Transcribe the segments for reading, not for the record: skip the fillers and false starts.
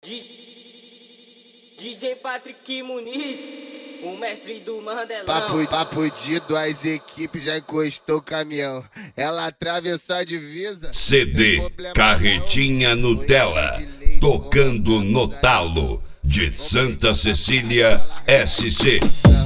DJ Patrick Muniz, o mestre do Mandelão. Papo de duas equipes, já encostou o caminhão. Ela atravessou a divisa. CD Carretinha Nutella, tocando no talo de Santa Cecília, SC.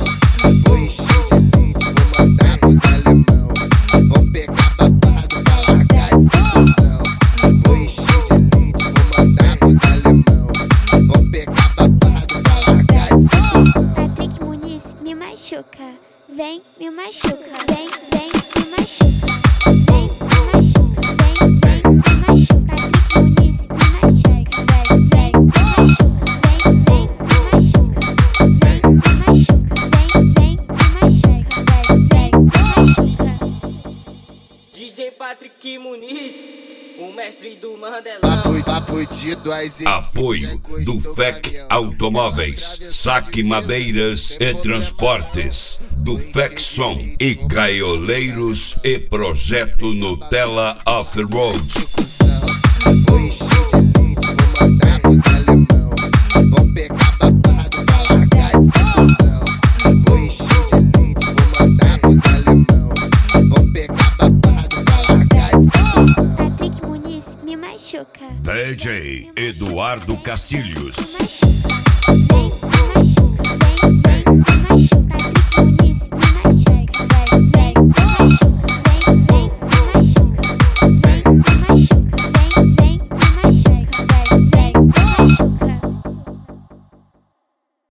Patrick Muniz me machuca, vem, me machuca, vem, me machuca, vem, me machuca, vem, me machuca. Patrick Muniz me machuca, vem, me machuca, vem, me machuca, vem, me machuca, vem, me machuca. DJ Patrick Muniz, o mestre do Mandelão. Papo de duas equipes. Apoio do FEC Automóveis, Saque Madeiras e Transportes, do FEC Som e Caioleiros e Projeto Nutella Off-Road. Patrick Muniz me machuca, DJ Eduardo Castilhos. me machuca, vem.